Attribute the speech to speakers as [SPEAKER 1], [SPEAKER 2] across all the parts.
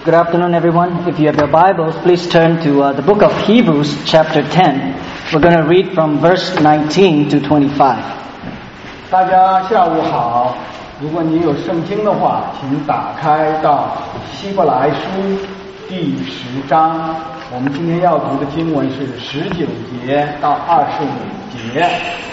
[SPEAKER 1] Good afternoon, everyone. If you have your Bibles, please turn to the book of Hebrews, chapter 10. We're going to read from verse 19 to 25.
[SPEAKER 2] 大家下午好。如果你有圣经的话，请打开到希伯来书第10章。我们今天要读的经文是19节到25节。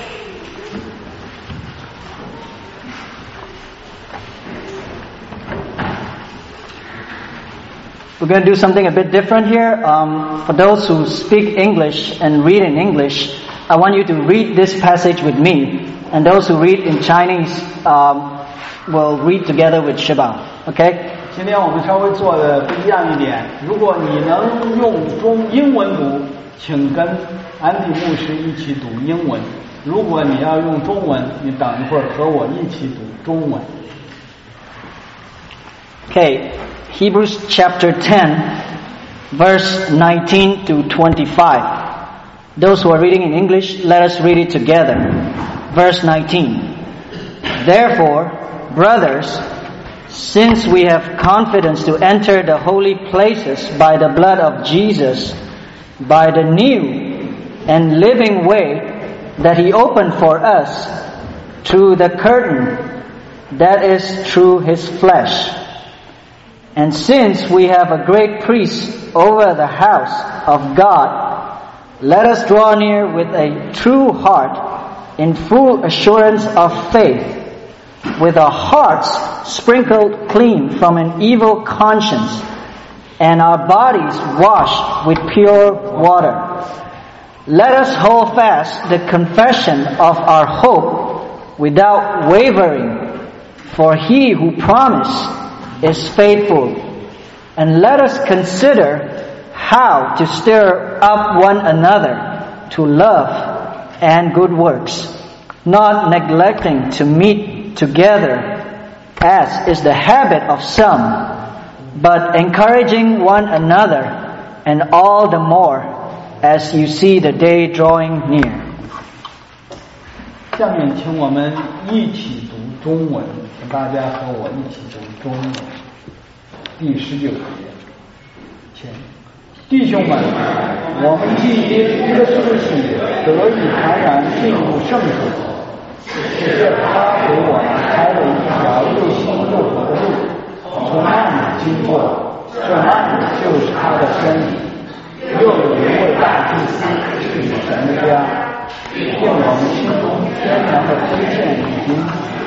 [SPEAKER 1] We're going to do something a bit different here. For those who speak English and read in English, I want you to read this passage with me. And those who read in Chinese will read together with Shiba. Okay?
[SPEAKER 2] 今天我们稍微做的不一样一点。如果你能用英文读，请跟安迪牧师一起读英文。如果你要用中文，你等一会儿和我一起读中文。
[SPEAKER 1] Okay, Hebrews chapter 10, verse 19 to 25. Those who are reading in English, let us read it together. Verse 19. Therefore, brothers, since we have confidence to enter the holy places by the blood of Jesus, by the new and living way that He opened for us through the curtain, that is through His flesh. And since we have a great priest over the house of God, let us draw near with a true heart, in full assurance of faith, with our hearts sprinkled clean from an evil conscience, and our bodies washed with pure water. Let us hold fast the confession of our hope without wavering, for He who promised is faithful. And let us consider how to stir up one another to love and good works, not neglecting to meet together as is the habit of some, but encouraging one another, and all the more as you see the day drawing near.
[SPEAKER 2] 下面请我们一起读中文，请大家和我一起读中文。第19节，请弟兄们，我们既因一个施洗得以坦然进入圣所，是他给我们开了一条又新又活的路，从那里经过，这那里就是他的身体，又有一位大祭司是与神的家，并我们心中宣扬的推荐已经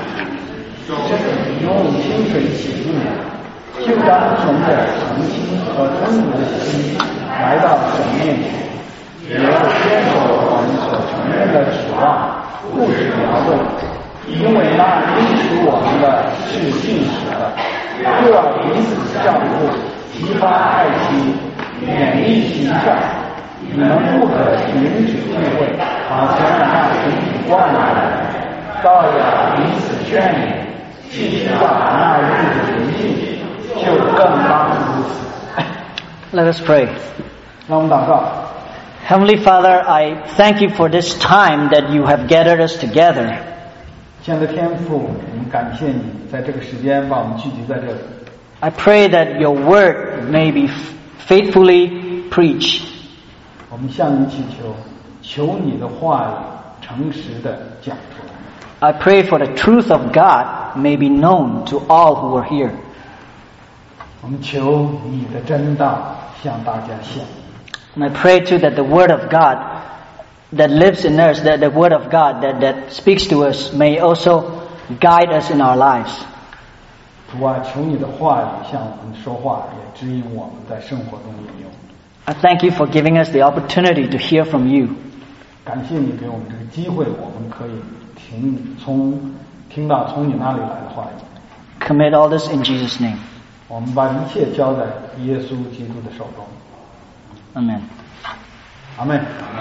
[SPEAKER 2] 用清水洗净了，就当存着诚心和真实的心来到神面前，也要坚守我们所承认的指望，不使摇动，因为那应许我们的是信实的，又要彼此相互，激发爱心，勉励行善。你们不可停止聚会，好像那群体惯了，倒要彼此劝勉，既知道那日子临近，就更当如此。
[SPEAKER 1] Let us pray.
[SPEAKER 2] 让我们祷告。
[SPEAKER 1] Heavenly Father, I thank you for this time that you have gathered us together.
[SPEAKER 2] 亲爱的天父，我们感谢你在这个时间把我们聚集在这里。
[SPEAKER 1] I pray that your word may be faithfully preached.
[SPEAKER 2] 我们向你祈求，求你的话语诚实的讲出来。
[SPEAKER 1] I pray for the truth of God may be known to all who are here.
[SPEAKER 2] 我们求你的真道向大家显。
[SPEAKER 1] And I pray too that the word of God that lives in us, that the word of God that speaks to us may also guide us in our lives.
[SPEAKER 2] 主啊，求你的话语向我们说话，也指引我们在生活中应用。
[SPEAKER 1] I thank you for giving us the opportunity to hear from you.
[SPEAKER 2] 感谢你给我们这个机会，我们可以听到从你那里来的话语。
[SPEAKER 1] Commit all this in Jesus' name.
[SPEAKER 2] 我们把一切交在耶稣基督的手中。
[SPEAKER 1] Amen.
[SPEAKER 2] Amen.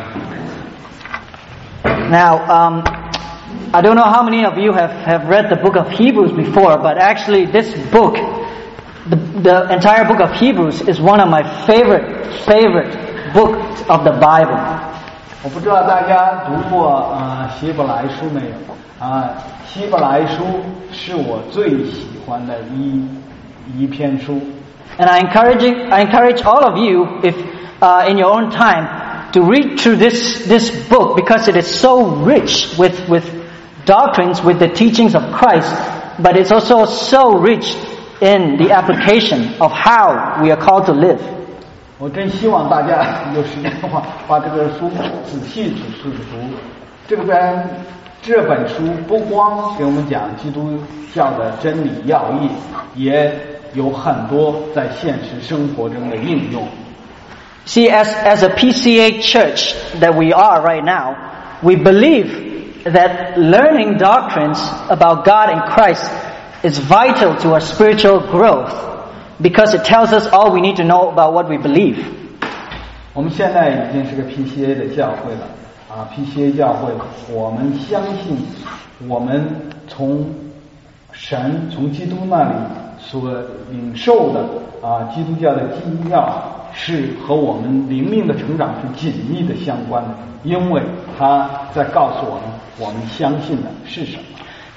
[SPEAKER 1] Now, I don't know how many of you have read the book of Hebrews before, but actually this book, the entire book of Hebrews is one of my favorite books of the Bible.
[SPEAKER 2] 我不知道大家读过希伯来书没有？希伯来书是我最喜欢的一篇书。
[SPEAKER 1] And I encourage all of you, if in your own time, to read through this book, because it is so rich with doctrines, with the teachings of Christ, but it's also so rich in the application of how we are called to live.
[SPEAKER 2] 我真希望大家有时间的话，把这个书仔细读。这本书不光给我们讲基督教的真理要义，也有很多在现实生活中的应用。
[SPEAKER 1] See, as a PCA church that we are right now, we believe that learning doctrines about God and Christ is vital to our spiritual growth, because it tells us all we need to know about what we believe.
[SPEAKER 2] 我们现在已经是个 PCA 的教会了，PCA 教会，我们相信我们从基督那里所领受的基督教的基要是和我们灵命的成长是紧密的相关的，因为他在告诉我们我们相信的是什么。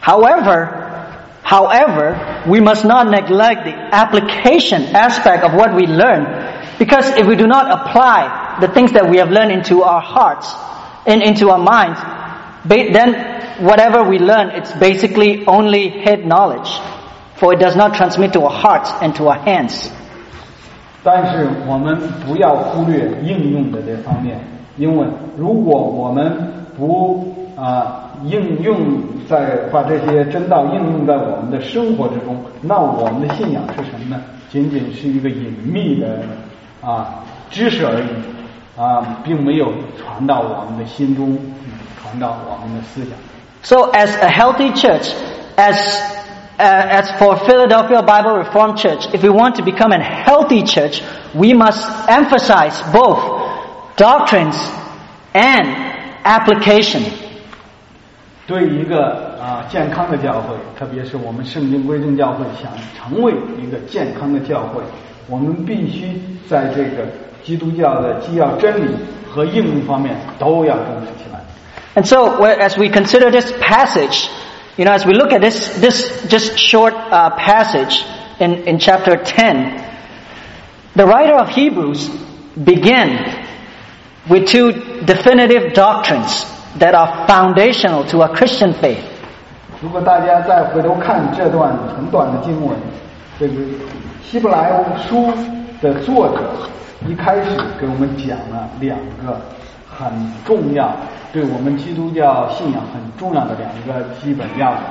[SPEAKER 1] However, we must not neglect the application aspect of what we learn, because if we do not apply the things that we have learned into our hearts and into our minds, then whatever we learn, it's basically only head knowledge, for it does not transmit to our hearts and to our hands.
[SPEAKER 2] 但是我们不要忽略应用的这方面，因为如果我们不应用把这些真道应用在我们的生活之中，那我们的信仰是什么呢？仅仅是一个隐秘的知识而已并没有传到我们的心中，传到我们的思想。
[SPEAKER 1] So as a healthy church, as for Philadelphia Bible Reformed Church, if we want to become a healthy church, we must emphasize both doctrines and application.
[SPEAKER 2] 对一个健康的教会，特别是我们圣经归正教会想成为一个健康的教会，我们必须在这个基督教的基要真理和应用方面都要重视起来。
[SPEAKER 1] And so, as we consider this passage, as we look at this just short passage in chapter 10, the writer of Hebrews began with two definitive doctrines that are foundational to our Christian faith.
[SPEAKER 2] 如果大家再回头看这段很短的经文，这个希伯来书的作者一开始给我们讲了两个很重要，对我们基督教信仰很重要的两个基本要旨。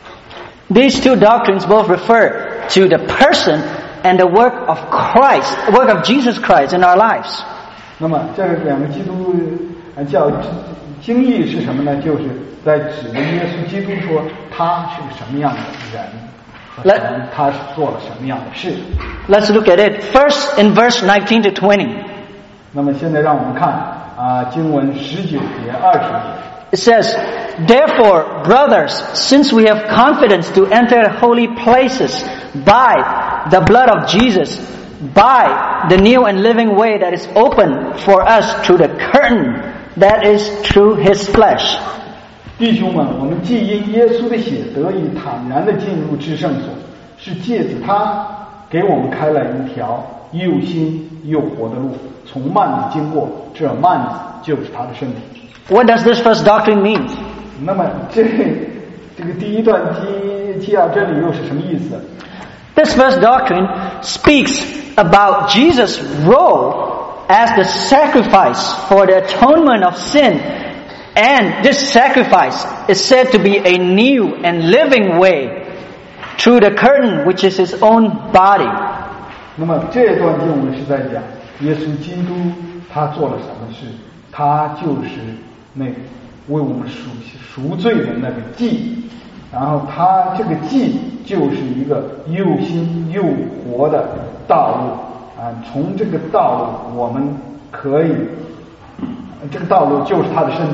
[SPEAKER 1] These two doctrines both refer to the person and the work of Christ, the work of Jesus Christ in our lives.
[SPEAKER 2] 那么这两个基督教经义是什么呢？就是在指着耶稣基督说他是个什么样的人，他做了什么样的事。
[SPEAKER 1] Let's look at it first in verse 19 to 20.
[SPEAKER 2] 那么现在让我们看经文19节20节。
[SPEAKER 1] It says, "Therefore, brothers, since we have confidence to enter holy places by the blood of Jesus, by the new and living way that is open for us through the curtain that is through His flesh."
[SPEAKER 2] 弟兄们，我们既因耶稣的血得以坦然地进入至圣所，是借着他给我们开了一条又新又活的路，从幔子经过，这幔子就是他的身体。
[SPEAKER 1] What does this first doctrine mean?
[SPEAKER 2] 那么这个第一段基要真理又是什么意思？
[SPEAKER 1] This first doctrine speaks about Jesus' role as the sacrifice for the atonement of sin, and this sacrifice is said to be a new and living way through the curtain, which is His own body.
[SPEAKER 2] 那么这段经文是在讲耶稣基督他做了什么事，他就是那个为我们赎罪的那个祭，然后他这个祭就是一个又新又活的道路从这个道路我们可以，这个道路就是他的身体。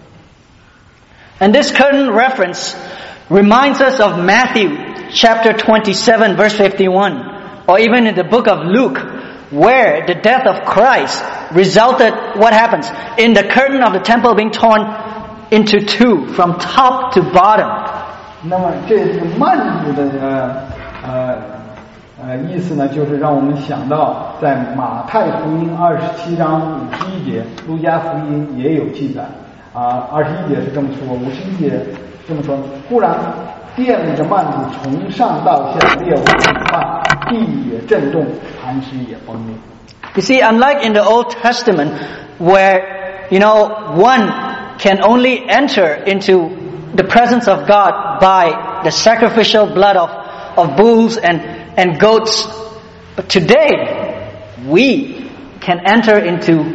[SPEAKER 1] And this curtain reference reminds us of Matthew chapter 27 verse 51, or even in the book of Luke, where the death of Christ resulted, what happens? In the curtain of the temple being torn into two, from top to bottom.
[SPEAKER 2] 那么这个幔子的意思呢就是让我们想到在马太福音27章51节，路加福音也有记载21节是这么说，51节这么说，忽然殿里的幔子从上到下烈火滚烫，地也震动，磐石也崩裂。
[SPEAKER 1] You see, unlike in the Old Testament, where, one can only enter into the presence of God by the sacrificial blood of bulls and goats, but today, we can enter into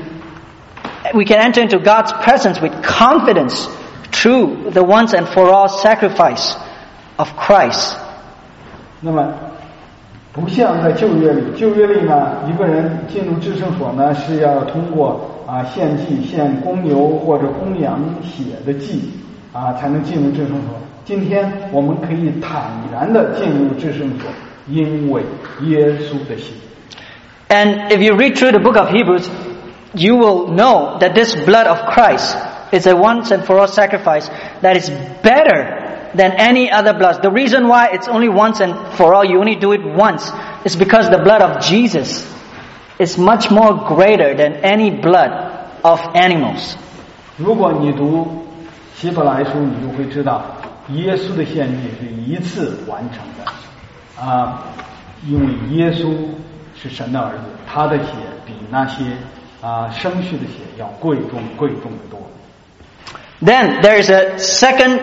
[SPEAKER 1] God's presence with confidence through the once and for all sacrifice of Christ.
[SPEAKER 2] 那么不像在旧约里呢，一个人进入至圣所呢是要通过献祭、献公牛或者公羊血的祭才能进入至圣所。今天我们可以坦然的进入至圣所，因为耶稣的血。
[SPEAKER 1] And if you read through the book of Hebrews, you will know that this blood of Christ is a once and for all sacrifice that is better than any other blood. The reason why it's only once and for all, you only do it once, is because the blood of Jesus is much more greater than any blood of animals.
[SPEAKER 2] 如果你读希伯来书，你就会知道耶稣的献祭是一次完成的因为耶稣是神的儿子，他的血比那些生畜的血要贵重的多。
[SPEAKER 1] Then there is a second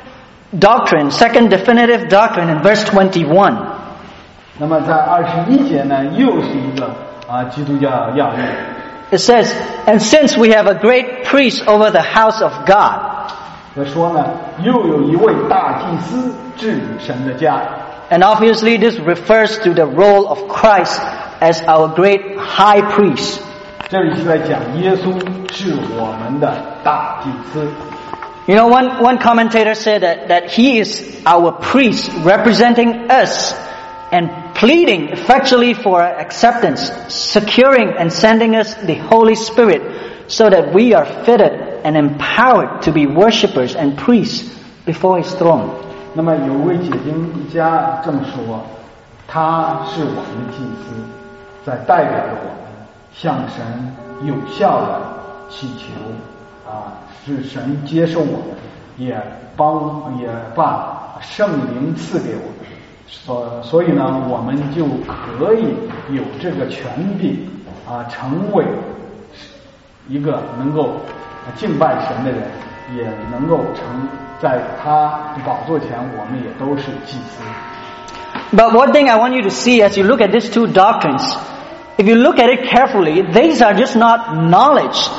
[SPEAKER 1] definitive doctrine in verse 21.
[SPEAKER 2] 那么在21节呢，又是一个基督教要义。
[SPEAKER 1] It says, "And since we have a great priest over the house of God."
[SPEAKER 2] 说呢，又有一位大祭司治理神的家。
[SPEAKER 1] And obviously this refers to the role of Christ as our great high priest.
[SPEAKER 2] 这里是在讲耶稣是我们的大祭司。
[SPEAKER 1] One commentator said that he is our priest representing us and pleading effectually for our acceptance, securing and sending us the Holy Spirit so that we are fitted and empowered to be worshippers and priests before His throne.
[SPEAKER 2] 那么有位解经家这么说，他是我们的祭司，在代表着我们向神有效的祈求是神接受我们，也把圣灵赐给我们，所以呢，我们就可以有这个权柄成为一个能够敬拜神的人，也能够在他宝座前，我们也都是祭司。
[SPEAKER 1] But one thing I want you to see as you look at these two doctrines, if you look at it carefully, these are just not knowledge,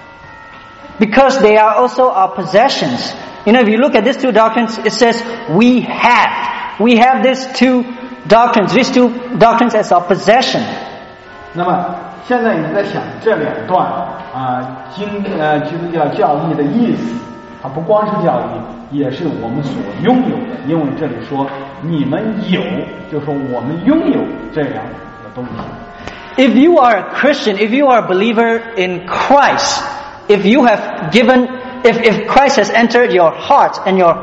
[SPEAKER 1] because they are also our possessions. If you look at these two doctrines, it says we have these two doctrines as our possession.
[SPEAKER 2] 那么现在你在想这两段基督教教义的意思，它不光是教义，也是我们所拥有的。因为这里说你们有，就说我们拥有这两个东西。
[SPEAKER 1] If you are a Christian, if you are a believer in Christ, if Christ has entered your heart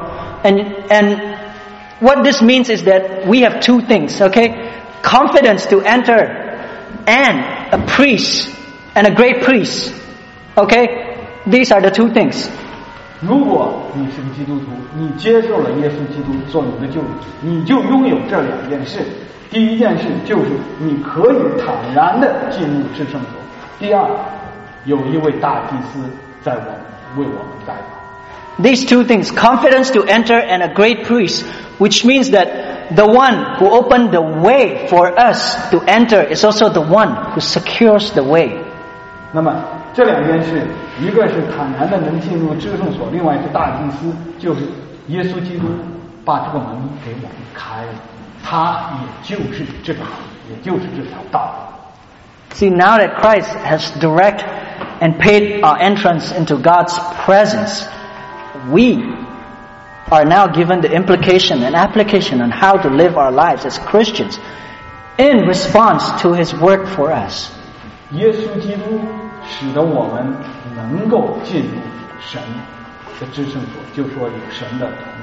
[SPEAKER 1] and what this means is that we have two things, okay? Confidence to enter and a priest and a great priest, okay? These are the two things.
[SPEAKER 2] 如果你是个基督徒，你接受了耶稣基督做你的救主，你就拥有这两件事。第一件事就是你可以坦然的进入至圣所。第二，有一位大祭司为我们代祷。
[SPEAKER 1] These two things, confidence to enter and a great priest, which means that the one who opened the way for us to enter is also the one who secures the way.
[SPEAKER 2] 那么这两件事，一个是坦然的能进入至圣所，另外是大祭司，就是耶稣基督把这个门给我们开了，他也就是这个门，也就是这条道。
[SPEAKER 1] See, now that Christ has direct and paid our entrance into God's presence, we are now given the implication and application on how to live our lives as Christians in response to His work for us.
[SPEAKER 2] 耶稣基督使得我们能够进入神的至圣所，就说有神的同在。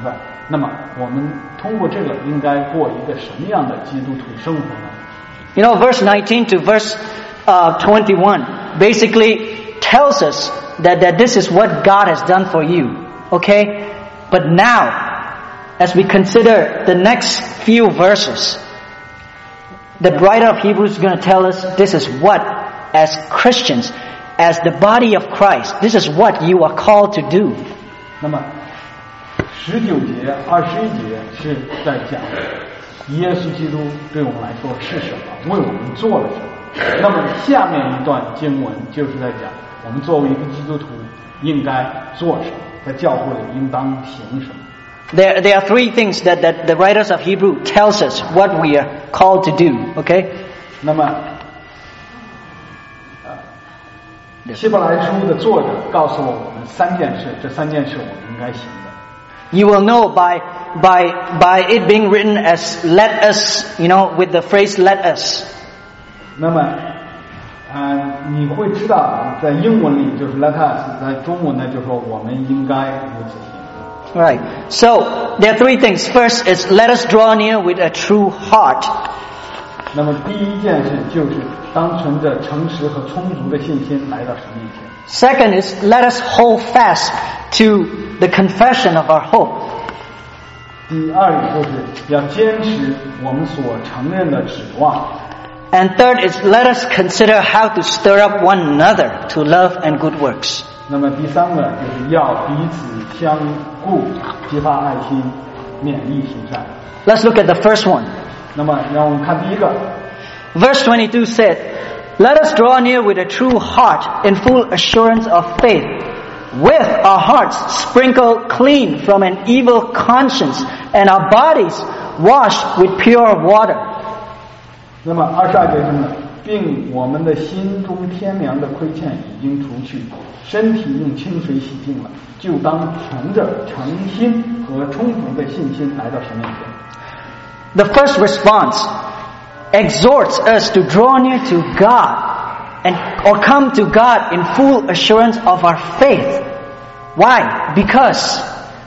[SPEAKER 2] 那么我们通过这个应该过一个什么样的基督徒生活呢？
[SPEAKER 1] You know, verse 19 to verse 21 basically tells us that this is what God has done for you. Okay? But now, as we consider the next few verses, the writer of Hebrews is going to tell us this is what, as Christians, as the body of Christ, this is what you are called to do.
[SPEAKER 2] 那么19节、21节是在讲耶稣基督对我们来说是什么，为我们做了什么。那么下面一段经文就是在讲我们作为一个基督徒应该做什么，在教会里应当行什么。
[SPEAKER 1] There are three things that the writers of Hebrew tells us what we are called to do. Okay?
[SPEAKER 2] 那么希伯来书的作者告诉了我们3件事，这3件事我们应该行的。
[SPEAKER 1] You will know by it being written as "let us," you know, with the phrase "let us."
[SPEAKER 2] 那么，你会知道，在英文里就是 "let us"， 在中文呢就说我们应该如此行。
[SPEAKER 1] Right. So there are three things. First is let us draw near with a true heart.
[SPEAKER 2] 那么第一件事就是当存着诚实和充足的信心来到神面前。
[SPEAKER 1] Second is let us hold fast to the confession of our hope.
[SPEAKER 2] 第二就是要坚持我们所承认的指望。
[SPEAKER 1] And third is let us consider how to stir up one another to love and good works.
[SPEAKER 2] 那么第三个就是要彼此相顾，激发爱心，勉励行善。
[SPEAKER 1] Let's look at the first one.
[SPEAKER 2] 那么让我们看第一个。
[SPEAKER 1] Verse 22 said, "Let us draw near with a true heart in full assurance of faith, with our hearts sprinkled clean from an evil conscience and our bodies washed with pure water."
[SPEAKER 2] 那么22节是呢，并我们的心中天良的亏欠已经除去，身体用清水洗净了，就当存着诚心和充足的信心来到神面前。
[SPEAKER 1] The first response exhorts us to draw near to God or come to God in full assurance of our faith. Why? Because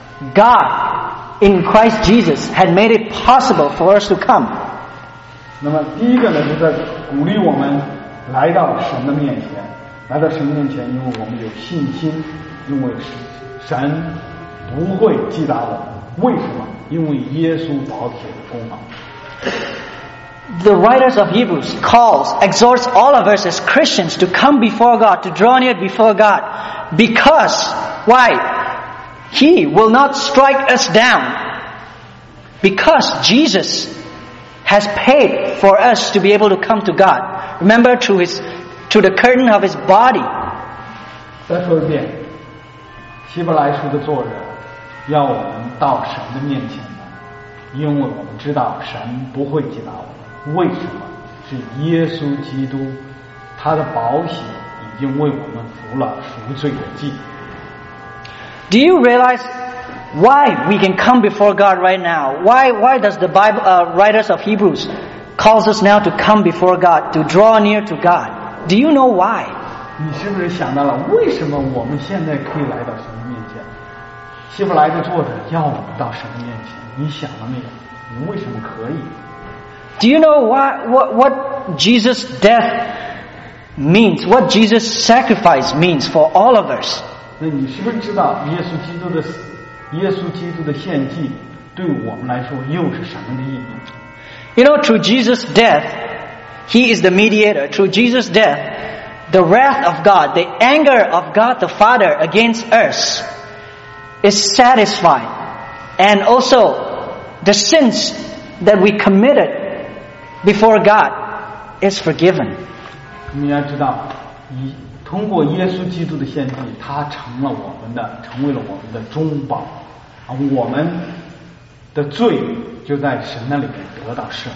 [SPEAKER 1] God in Christ Jesus had made it possible for us to come.
[SPEAKER 2] 那么第一个呢，是在鼓励我们来到神的面前，来到神面前，因为我们有信心，因为神不会击打我们。为什么？因为耶稣宝血的功劳。
[SPEAKER 1] The writers of Hebrews exhorts all of us as Christians to come before God, to draw near before God. Because, why? He will not strike us down. Because Jesus has paid for us to be able to come to God. Remember, through the curtain of His body.
[SPEAKER 2] 再说一遍，希伯来书的作者要我们到神的面前来，因为我们知道神不会击打我们。 为什么？是耶稣基督，他的宝血已经为我们服了赎罪的祭。
[SPEAKER 1] Do you realize why we can come before God right now? Why does the Bible writers of Hebrews calls us now to come before God, to draw near to God? Do you know why?
[SPEAKER 2] 你是不是想到了为什么我们现在可以来到神的面前？希伯来的作者要我们到神的面前，你想了没有？你为什么可以？
[SPEAKER 1] Do you know what Jesus' death means? What Jesus' sacrifice means for all of us?
[SPEAKER 2] 那你是不是知道耶稣基督的死，耶稣基督的献祭对我们来说又是什么的意义？
[SPEAKER 1] You know, through Jesus' death, He is the mediator. Through Jesus' death, the wrath of God, the anger of God the Father against us is satisfied. And also, the sins that we committed before God is forgiven.
[SPEAKER 2] 你要知道，通过耶稣基督的献祭，他成为了我们的中保，我们的罪就在神那里面得到赦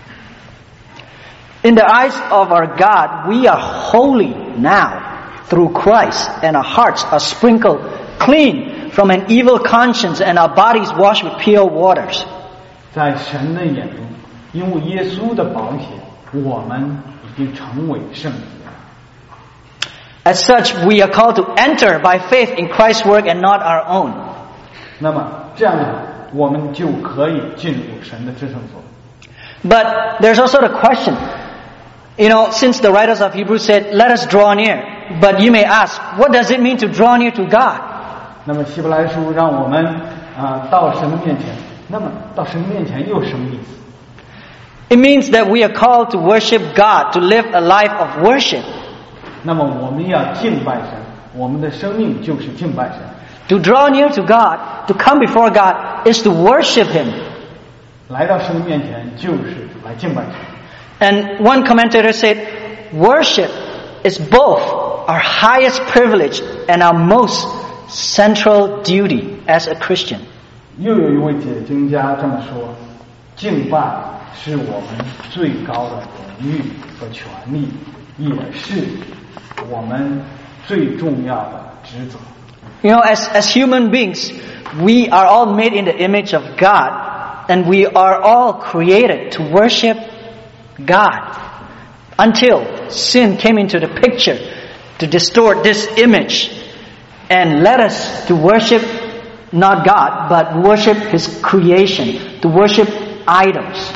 [SPEAKER 2] 免。
[SPEAKER 1] In the eyes of our God, we are holy now through Christ, and our hearts are sprinkled clean from an evil conscience, and our bodies washed with pure waters.
[SPEAKER 2] 在神的眼中，因为耶稣的宝血，我们已经成为圣洁。
[SPEAKER 1] As such, we are called to enter by faith in Christ's work and not our own.
[SPEAKER 2] 那么这样的， 我们就可以进入神的至圣所。
[SPEAKER 1] But there's also the question, since the writers of Hebrews said, let us draw near. But you may ask, what does it mean to draw near to God?
[SPEAKER 2] 那么希伯来书让我们到神的面前，那么到神的面前又是什么意思？
[SPEAKER 1] It means that we are called to worship God, to live a life of worship.
[SPEAKER 2] 那么我们要敬拜神，我们的生命就是敬拜神。
[SPEAKER 1] To draw near to God, to come before God, is to worship Him.
[SPEAKER 2] 来到神的面前就是来敬拜神。
[SPEAKER 1] And one commentator said, worship is both our highest privilege and our most central duty as a Christian.
[SPEAKER 2] 又有一位解经家这么说：敬拜是我们最高的荣誉和权利，也是我们最重要的职责。
[SPEAKER 1] As human beings, we are all made in the image of God, and we are all created to worship God. Until sin came into the picture to distort this image and led us to worship not God, but worship His creation, to worship idols.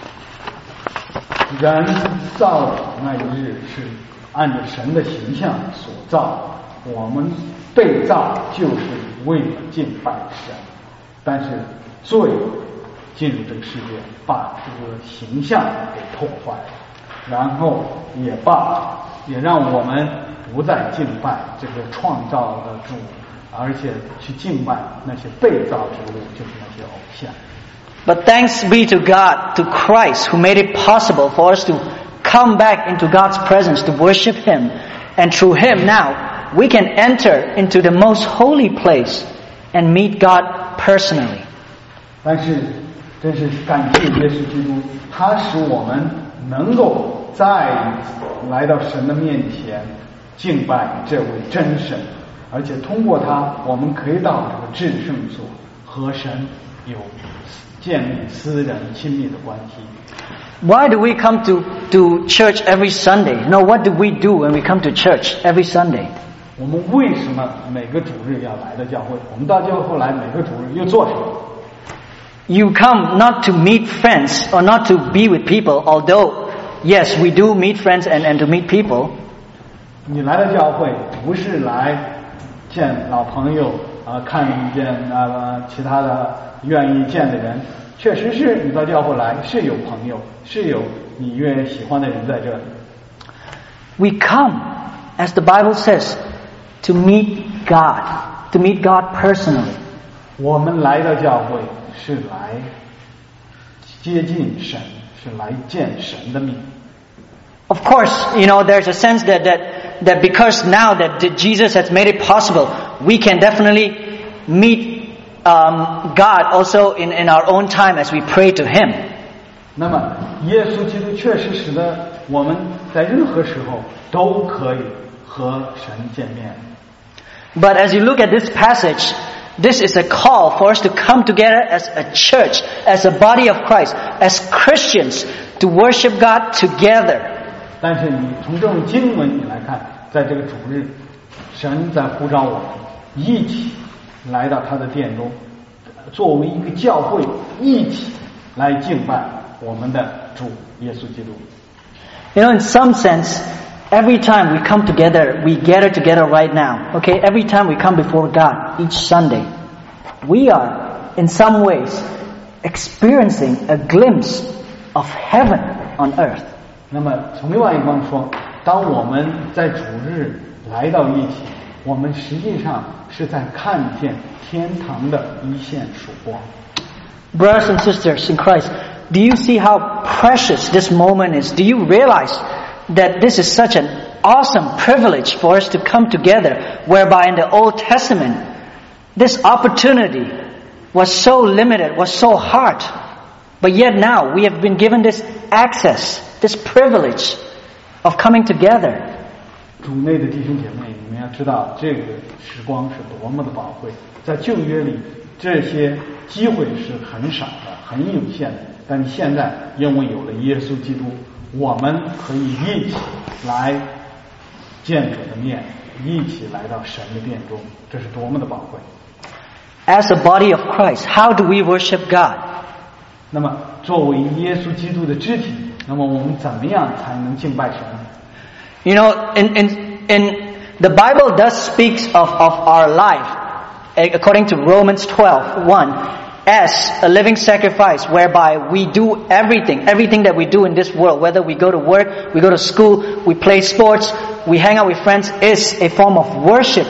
[SPEAKER 2] 人造的那一日是按照神的形象所造，我们被造就是为了敬拜神，但是罪进入这个世界，把这个形象给破坏了，然后也让我们不再敬拜这个创造的主，而且去敬拜那些被造之物，就是那些偶像。
[SPEAKER 1] But thanks be to God, to Christ, who made it possible for us to come back into God's presence to worship Him. And through Him now, we can enter into the most holy place and meet God personally.
[SPEAKER 2] 但是真是感谢耶稣基督，他使我们能够再一次来到神的面前敬拜这位真神，而且通过他，我们可以到这个至圣所和神有建立私人亲密的关系。
[SPEAKER 1] Why do we come to church every Sunday? No, what do we do when we come to church every Sunday?
[SPEAKER 2] 我们为什么每个主日要来到教会？我们到教会来每个主日又做什么？
[SPEAKER 1] You come not to meet friends or not to be with people, although, yes, we do meet friends and to meet people.
[SPEAKER 2] 你来到教会不是来见老朋友看见其他的愿意见的人，确实是你到教会来是有朋友，是有你越喜欢的人在这里。
[SPEAKER 1] We come, as the Bible says, to meet God personally.
[SPEAKER 2] 我们来到教会是来接近神，是来见神的面。
[SPEAKER 1] Of course, there's a sense that because now that Jesus has made it possible, we can definitely meet God also in our own time as we pray to Him.
[SPEAKER 2] 那么，耶稣基督确实使得我们在任何时候都可以和神见面。
[SPEAKER 1] But as you look at this passage, this is a call for us to come together as a church, as a body of Christ, as Christians, to worship God together.
[SPEAKER 2] 但是你从这种经文你来看，在这个主日，神在呼召我们一起来到他的殿中，作为一个教会一起来敬拜我们的主耶稣基督。
[SPEAKER 1] In some sense, every time we come together, we gather together right now. Okay, every time we come before God each Sunday, we are in some ways experiencing a glimpse of heaven on earth.
[SPEAKER 2] 那么从另外一方说，当我们在主日来到一起，我们实际上是在看见天堂的一线曙光。
[SPEAKER 1] Brothers and sisters in Christ, do you see how precious this moment is? Do you realize that this is such an awesome privilege for us to come together, whereby in the Old Testament, this opportunity was so limited, was so hard. But yet now we have been given this access, this privilege of coming together.
[SPEAKER 2] 主内的弟兄姐妹，你们要知道这个时光是多么的宝贵。在旧约里，这些机会是很少的、很有限的。但是现在，因为有了耶稣基督，我们可以一起来见主的面，一起来到神的殿中，这是多么的宝贵。
[SPEAKER 1] as a body of Christ, how do we worship God?
[SPEAKER 2] 那么作为耶稣基督的肢体，那么我们怎么样才能敬拜神？
[SPEAKER 1] You know, in the Bible does speaks of our life, according to Romans 12:1, as a living sacrifice, whereby we do everything that we do in this world, whether we go to work, we go to school, we play sports, we hang out with friends, is a form of worship.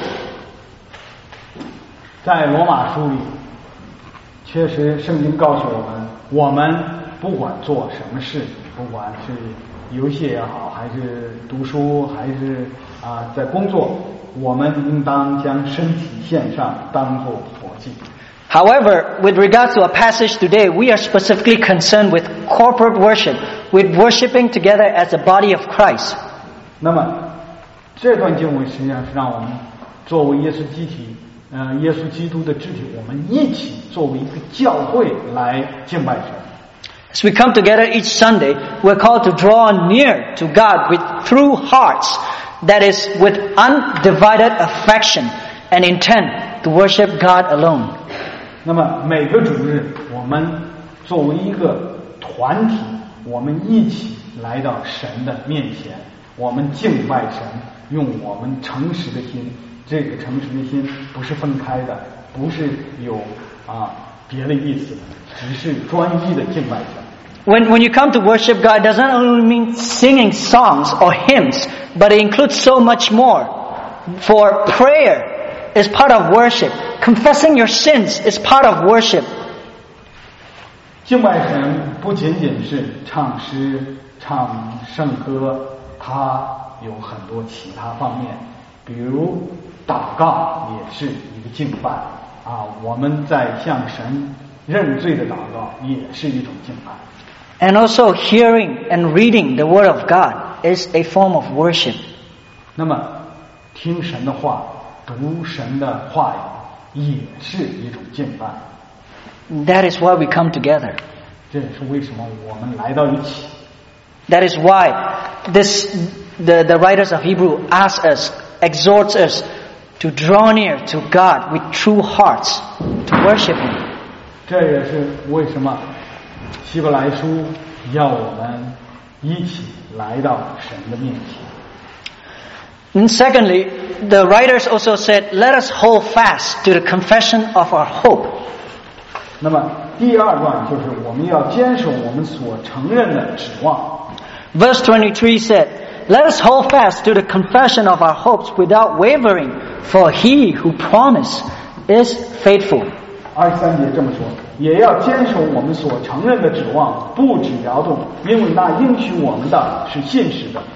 [SPEAKER 2] 在罗马书里，确实圣经告诉我们不管做什么事，不管是游戏也好，还是读书，还是在工作，我们应当将身体献上，当作活祭。
[SPEAKER 1] However, with regards to our passage today, we are specifically concerned with corporate worship, with worshiping together as a body of Christ.
[SPEAKER 2] 那么这段经文实际上是让我们作为耶稣耶稣基督的肢体，我们一起作为一个教会来敬拜神。
[SPEAKER 1] As we come together each Sunday, we're called to draw near to God with true hearts, that is, with undivided affection and intent to worship God alone.
[SPEAKER 2] 那么每个主日，我们作为一个团体，我们一起来到神的面前，我们敬拜神，用我们诚实的心。这个诚实的心不是分开的，不是有别的意思的，只是专一的敬拜神。
[SPEAKER 1] When you come to worship God, it doesn't only mean singing songs or hymns, but it includes so much more. For prayer is part of worship. Confessing your sins is part of worship.
[SPEAKER 2] 敬拜神不仅仅是唱诗、唱圣歌，它有很多其他方面，比如祷告也是一个敬拜我们在向神认罪的祷告也是一种敬拜。
[SPEAKER 1] And also hearing and reading the Word of God is a form of worship.
[SPEAKER 2] 那么听神的话，读神的话语也是一种敬拜。
[SPEAKER 1] That is why we come together.
[SPEAKER 2] 这也是为什么我们来到一起。
[SPEAKER 1] That is why the writers of Hebrew ask us, exhorts us to draw near to God with true hearts to worship Him.
[SPEAKER 2] 这也是为什么希伯来书要我们一起来到神的面前。
[SPEAKER 1] And secondly, the writers also said, let us hold fast to the confession of our hope.
[SPEAKER 2] 那么第二段就是我们要坚守我们所承认的指望。
[SPEAKER 1] Verse 23 said, let us hold fast to the confession of our hopes without wavering, for He who promised is faithful.
[SPEAKER 2] 23节这么说，也要坚守我们所承认的指望，不致摇动，因为那应许我们的是信实的。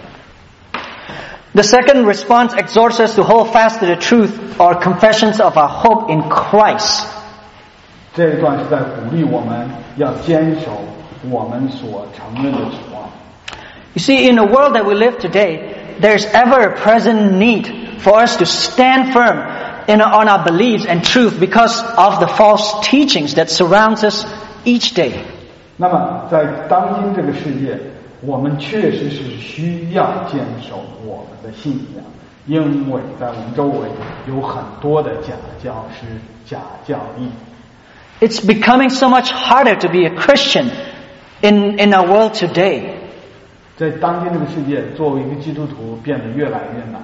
[SPEAKER 1] The second response exhorts us to hold fast to the truth or confessions of our hope in Christ.
[SPEAKER 2] 这一段是在鼓励我们要坚守我们所承认的指望。
[SPEAKER 1] You see, in the world that we live today, there's ever a present need for us to stand firm on our beliefs and truth because of the false teachings that surrounds us each day.
[SPEAKER 2] 那么在当今这个世界，我们确实是需要坚守我们的信仰，因为在我们周围有很多的假教师、假教义。
[SPEAKER 1] It's becoming so much harder to be a Christian in our world today.
[SPEAKER 2] 在当今这个世界，作为一个基督徒变得越来越难。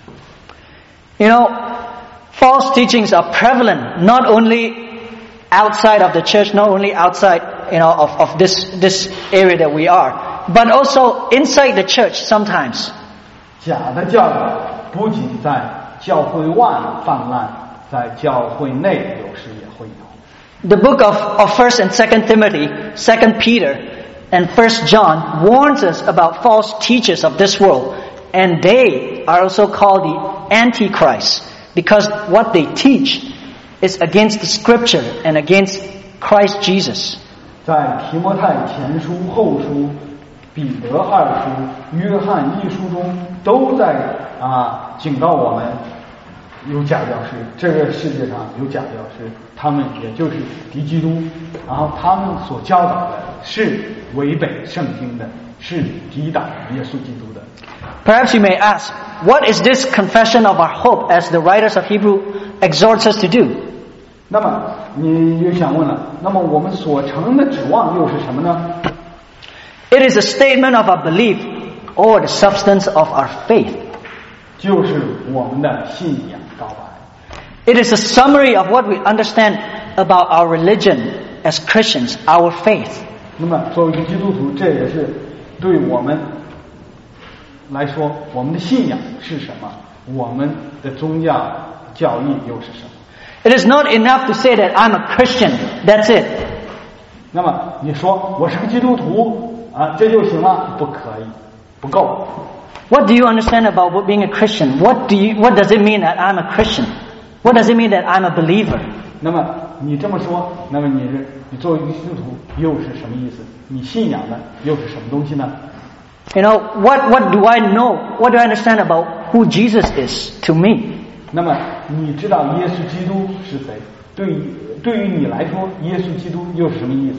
[SPEAKER 1] You know, false teachings are prevalent not only outside of the church, not only outside, of this area that we are, but also inside the church sometimes.
[SPEAKER 2] 假的教导不仅在教会外泛滥，在教会内有时也会有。
[SPEAKER 1] The book of 1st and 2nd Timothy, 2nd Peter, and 1st John warns us about false teachers of this world, and they are also called the Antichrist, because what they teach is against the Scripture and against Christ Jesus.
[SPEAKER 2] 在提摩太前书、后书、彼得二书、约翰一书中，都在警告我们有假教师，这个世界上有假教师，他们也就是敌基督，然后他们所教导的是违背圣经的，是抵挡耶稣基督的。
[SPEAKER 1] Perhaps you may ask, what is this confession of our hope as the writers of Hebrew exhorts us to do?
[SPEAKER 2] 那么你就想问了，那么我们所承认的指望又是什么呢？
[SPEAKER 1] It is a statement of our belief or the substance of our faith.
[SPEAKER 2] 就是我们的信仰告白。
[SPEAKER 1] It is a summary of what we understand about our religion as Christians, our faith.
[SPEAKER 2] 那么作为一个基督徒，这也是对我们来说，我们的信仰是什么？我们的宗教教义又是什么？
[SPEAKER 1] It is not enough to say that I'm a Christian. That's it.
[SPEAKER 2] 那么你说我是个基督徒啊，这就行了？不可以，不够。
[SPEAKER 1] What do you understand about being a Christian? What does it mean that I'm a Christian? What does it mean that I'm a believer?
[SPEAKER 2] 那么你这么说，那么你作为一个基督徒又是什么意思？你信仰的又是什么东西呢？
[SPEAKER 1] You know, what do I know? What do I understand about who Jesus is to me?
[SPEAKER 2] 那么你知道耶稣基督是谁？对于你来说，耶稣基督又是什么意思？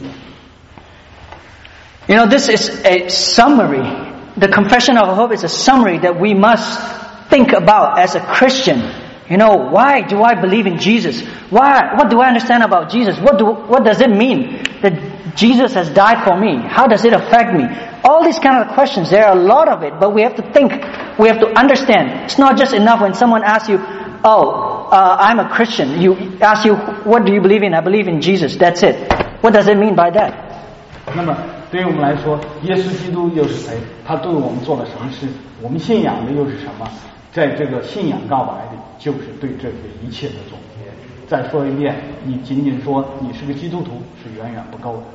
[SPEAKER 1] You know, this is a summary. The confession of hope is a summary that we must think about as a Christian. You know, why do I believe in Jesus? What do I understand about Jesus? What does it mean that Jesus has died for me? How does it affect me? All these kind of questions, there are a lot of it, but we have to think, we have to understand. It's not just enough when someone asks you, I'm a Christian. You ask you, what do you believe in? I believe in Jesus. That's it. What does it mean by that?
[SPEAKER 2] 那么对于我们来说，耶稣基督又是谁？他对我们做了什么事？我们信仰的又是什么？在这个信仰告白里，就是对这些一切的总结。再说一遍，你仅仅说你是个基督徒是远远不够的。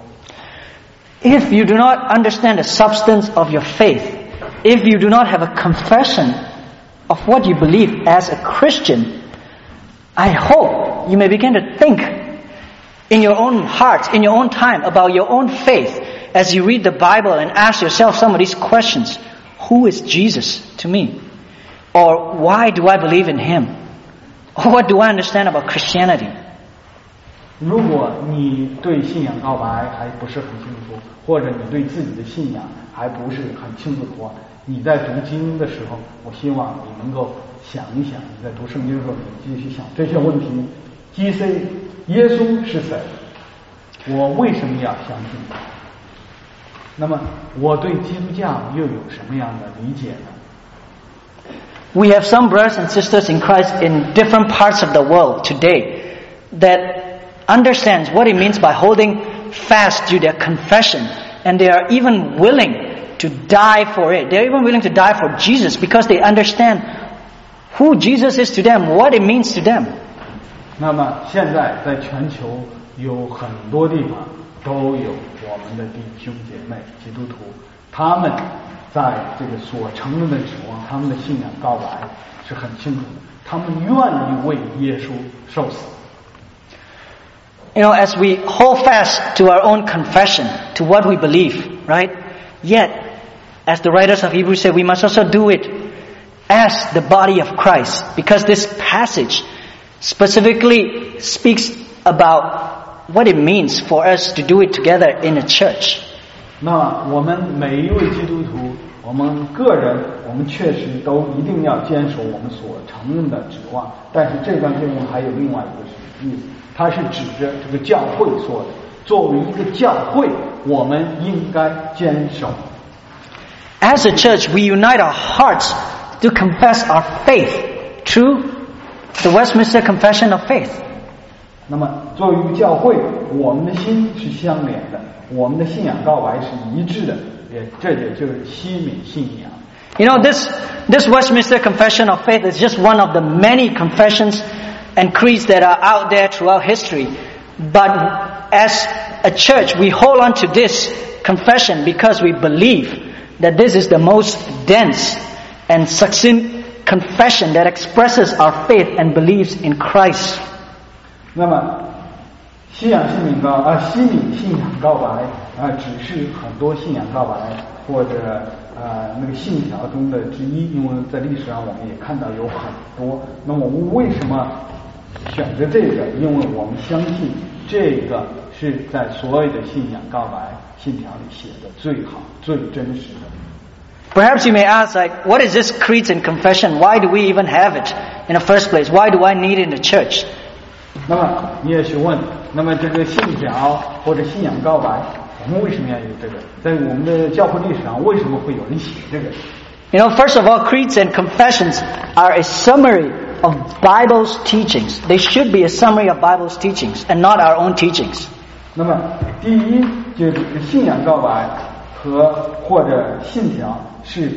[SPEAKER 1] If you do not understand the substance of your faith, if you do not have a confession of what you believe as a Christian, I hope you may begin to think in your own heart, in your own time, about your own faith as you read the Bible and ask yourself some of these questions. Who is Jesus to me? Or why do I believe in Him? Or what do I understand about Christianity?
[SPEAKER 2] 如果你对信仰告白还不是很清楚，或者你对自己的信仰还不是很清楚的话，你在读经的时候，我希望你能够想一想，你在读圣经的时候，你继续想这些问题。耶稣是谁？我为什么要相信他？那么我对基督教又有什么样的理解呢？
[SPEAKER 1] We have some brothers and sisters in Christ in different parts of the world today that understands what it means by holding fast to their confession, and they are even willing to die for it. They're even willing to die for Jesus because they understand who Jesus is to them, what it means to them.
[SPEAKER 2] 那么现在在全球有很多地方都有我们的弟兄姐妹基督徒，他们在这个所承认的指望，他们的信仰告白是很清楚的，他们愿意为耶稣受死。
[SPEAKER 1] You know, as we hold fast to our own confession, to what we believe, right? Yet, as the writers of Hebrews say, we must also do it as the body of Christ, because this passage specifically speaks about what it means for us to do it together in a church.
[SPEAKER 2] 那我们每一位基督徒，我们个人，我们确实都一定要坚守我们所承认的指望。但是这段经文还有另外一个意思，它是指着这个教会说的。作为一个教会，我们应该坚守。
[SPEAKER 1] As a church, we unite our hearts to confess our faith through the Westminster Confession of Faith.
[SPEAKER 2] 那么作为一个教会，我们的心是相连的，我们的信仰告白是一致的，这也就是西敏信仰。
[SPEAKER 1] You know, this Westminster Confession of Faith is just one of the many confessions and creeds that are out there throughout history. But as a church, we hold on to this confession because we believe that this is the most dense and succinct confession that expresses our faith and beliefs in Christ.
[SPEAKER 2] 那么西敏信仰告白只是很多信仰告白或者那个信条中的之一，因为在历史上我们也看到有很多。那么我们为什么选择这个？因为我们相信这个是在所有的信仰告白信条里写的最好、最真实的。
[SPEAKER 1] Perhaps you may ask, like, what is this creed and confession? Why do we even have it in the first place? Why do I need it in the church?
[SPEAKER 2] 那么你也询问，那么这个信条或者信仰告白，我们为什么要有这个？在我们的教会历史上，为什么会有人写这个
[SPEAKER 1] ？You know, first of all, creeds and confessions are a summary of Bible's teachings. They should be a summary of Bible's teachings and not our own teachings.
[SPEAKER 2] 那么，第一就是信仰告白或者信条是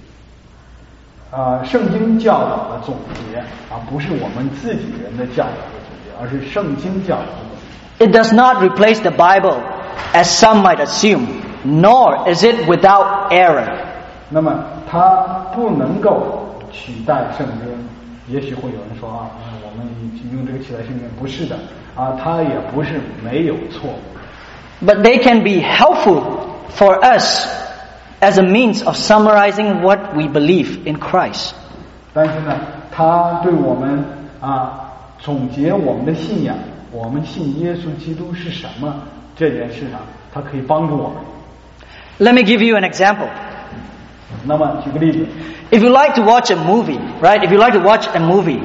[SPEAKER 2] 圣经教导的总结，不是我们自己人的教导的总结，而是圣经教导的总结。
[SPEAKER 1] It does not replace the Bible, as some might assume, nor is it without error.
[SPEAKER 2] 那么它不能够取代圣经。也许会有人说我们用这个取代圣经，不是的它也不是没有错误。
[SPEAKER 1] But they can be helpful for us as a means of summarizing what we believe in Christ.
[SPEAKER 2] 但是呢，它对我们总结我们的信仰，我们信耶稣基督是什么这件事上，它可以帮助我们。
[SPEAKER 1] Let me give you an example.
[SPEAKER 2] 那么举个例子
[SPEAKER 1] If you like to watch a movie, right? If you like to watch a movie,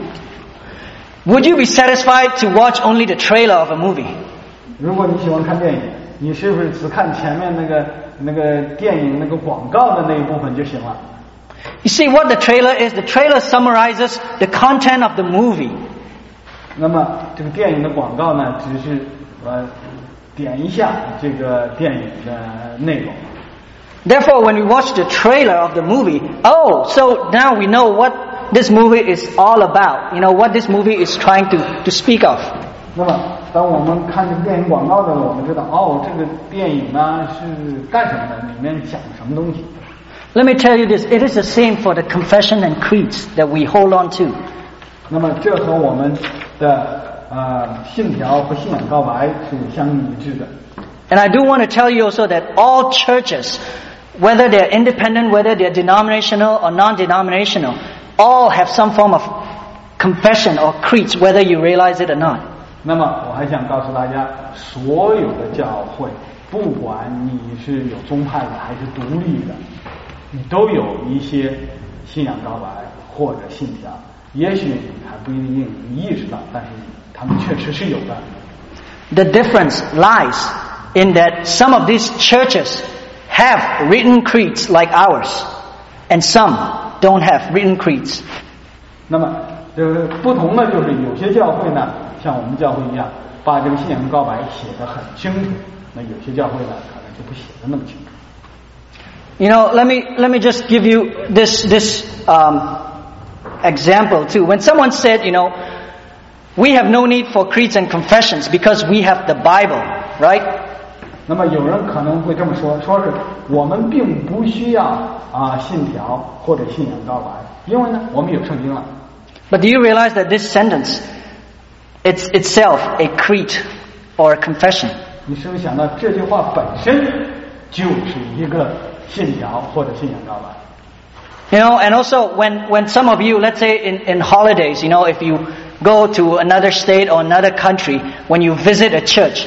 [SPEAKER 1] would you be satisfied to watch only the trailer of a movie?
[SPEAKER 2] 如果你喜欢看电影，你是不是只看前面那个电影那个广告的那一部分就行了？
[SPEAKER 1] You see what the trailer is? The trailer summarizes the content of the movie.
[SPEAKER 2] 那么这个电影的广告呢，只是点一下这个电影的内容。
[SPEAKER 1] Therefore, when we watch the trailer of the movie, so now we know what this movie is all about. You know, what this movie is trying to speak of.
[SPEAKER 2] 那么当我们看这个电影广告的，我们知道这个电影呢是干什么的，里面讲什么东西。
[SPEAKER 1] Let me tell you this, it is the same for the confession and creeds that we hold on to.
[SPEAKER 2] 那么这和我们的信条和信仰告白是相一致的。
[SPEAKER 1] And I do want to tell you also that all churches, whether they're independent, whether they're denominational or non-denominational, all have some form of confession or creeds, whether you realize it or not.
[SPEAKER 2] 那么我还想告诉大家，所有的教会，不管你是有宗派的还是独立的，你都有一些信仰告白或者信条，也许你还不一定意识到，但是他们确实是有的。
[SPEAKER 1] The difference lies in that some of these churches have written creeds like ours, and some don't have written creeds.
[SPEAKER 2] 那么不同的就是有些教会呢，像我们教会一样，把这个信仰告白写得很清楚，那有些教会呢可能就不写得那么清楚。
[SPEAKER 1] You know, let me just give you this example too. When someone said, you know, we have no need for creeds and confessions because we have the Bible, right?
[SPEAKER 2] 那么有人可能会这么说是我们并不需要信条或者信仰告白，因为呢我们有圣经了。
[SPEAKER 1] But do you realize that this sentence, it's itself a creed or a confession?
[SPEAKER 2] 你是不是想到这句话本身就是一个信条或者信仰告白？
[SPEAKER 1] You know, and also when some of you, let's say in holidays, you know, if you go to another state or another country, when you visit a church,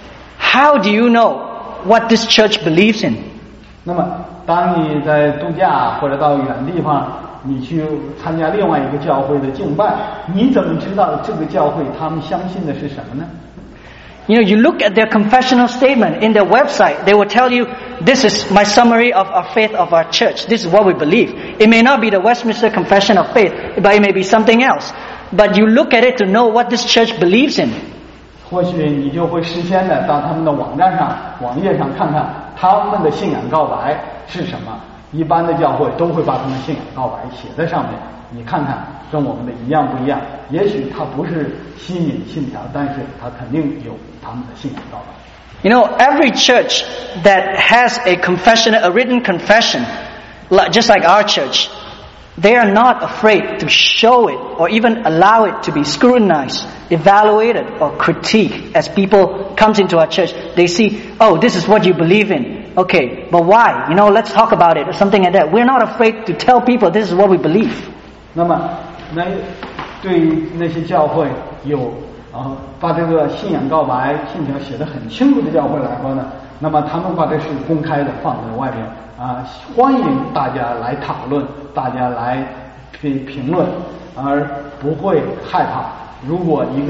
[SPEAKER 1] how do you know what this church believes in?
[SPEAKER 2] 那么当你在度假或者到远地方，你去参加另外一个教会的敬拜，你怎么知道这个教会他们相信的是什么呢？
[SPEAKER 1] You know, you look at their confessional statement in their website, they will tell you, this is my summary of our faith of our church. This is what we believe. It may not be the Westminster Confession of Faith, but it may be something else. But you look at it to know what this church believes in.
[SPEAKER 2] 或许你就会事先的到他们的网页上看看他们的信仰告白是什么。一般的教会都会把他们信仰告白写在上面，你看看跟我们的一样不一样？也许它不是西敏信条，但是它肯定有他们的信仰告白。
[SPEAKER 1] You know, every church that has a confession, a written confession, just like our church, they are not afraid to show it or even allow it to be scrutinized, evaluated or critiqued as people comes into our church. They see, this is what you believe in. Okay, but why? You know, let's talk about it or something like that. We're not afraid to tell people this is what we believe.
[SPEAKER 2] 那么对于那些教会有把这个信仰告白信条写得很清楚的教会来说呢，那么他们把这事公开的放在外面欢迎大家来讨论，大家来评论，而不会害怕。如果一个